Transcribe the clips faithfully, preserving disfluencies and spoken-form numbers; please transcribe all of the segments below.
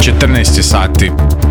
četrnaest sati.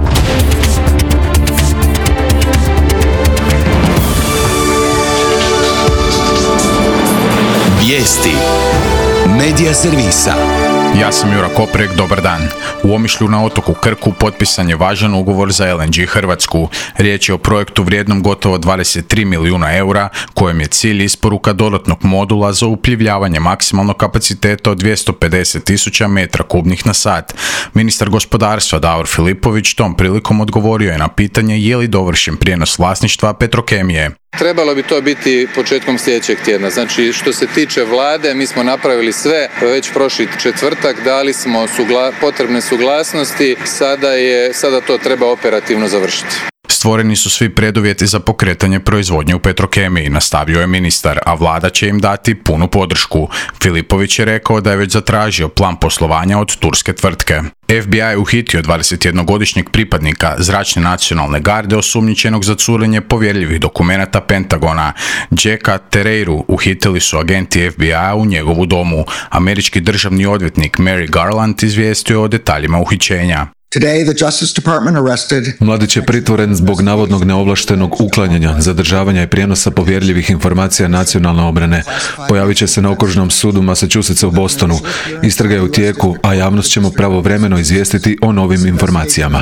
Vijesti Medija servisa. Ja sam Jura Koprek, dobar dan. U Omišlju na otoku Krku potpisan je važan ugovor za L N G Hrvatsku. Riječ je o projektu vrijednom gotovo dvadeset tri milijuna eura, kojem je cilj isporuka dodatnog modula za upljivljavanje maksimalnog kapaciteta od dvjesto pedeset tisuća metra kubnih na sat. Ministar gospodarstva Davor Filipović tom prilikom odgovorio je na pitanje je li dovršen prijenos vlasništva Petrokemije. Trebalo bi to biti početkom sljedećeg tjedna. Znači, što se tiče vlade, mi smo napravili sve, već prošli četvrtak, dali smo sugla- potrebne suglasnosti, sada je, sada to treba operativno završiti. Stvoreni su svi preduvjeti za pokretanje proizvodnje u Petrokemiji, nastavio je ministar, a vlada će im dati punu podršku. Filipović je rekao da je već zatražio plan poslovanja od turske tvrtke. F B I je uhitio dvadesetjednogodišnjeg pripadnika zračne nacionalne garde osumnjičenog za curenje povjerljivih dokumenata Pentagona. Jacka Terreiru uhitili su agenti F B I-a u njegovu domu. Američki državni odvjetnik Merrick Garland izvijestio o detaljima uhićenja. Today, the Justice Department arrested... Mladić je pritvoren zbog navodnog neovlaštenog uklanjanja, zadržavanja i prijenosa povjerljivih informacija nacionalne obrane. Pojavit će se na okružnom sudu Massachusettsa u Bostonu. Istraga je u tijeku, a javnost ćemo pravovremeno izvijestiti o novim informacijama.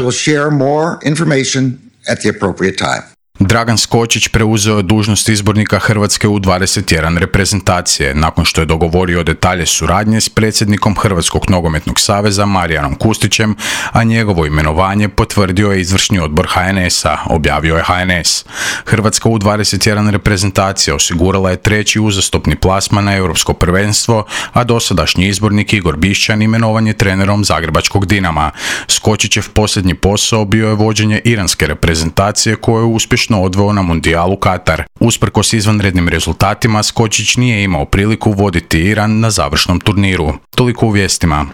Dragan Skočić preuzeo je dužnost izbornika Hrvatske u dvadeset jedan reprezentacije, nakon što je dogovorio detalje suradnje s predsjednikom Hrvatskog nogometnog saveza Marijanom Kustićem, a njegovo imenovanje potvrdio je izvršni odbor H N S-a, objavio je H N S. Hrvatska u dvadeset jedan reprezentacije osigurala je treći uzastopni plasman na europsko prvenstvo, a dosadašnji izbornik Igor Bišćan imenovan je trenerom Zagrebačkog Dinama. Skočićev posljednji posao bio je vođenje iranske reprezentacije koju je uspješno odveo na mundijalu Katar. Usprkos izvanrednim rezultatima, Skočić nije imao priliku voditi Iran na završnom turniru. Toliko u vijestima.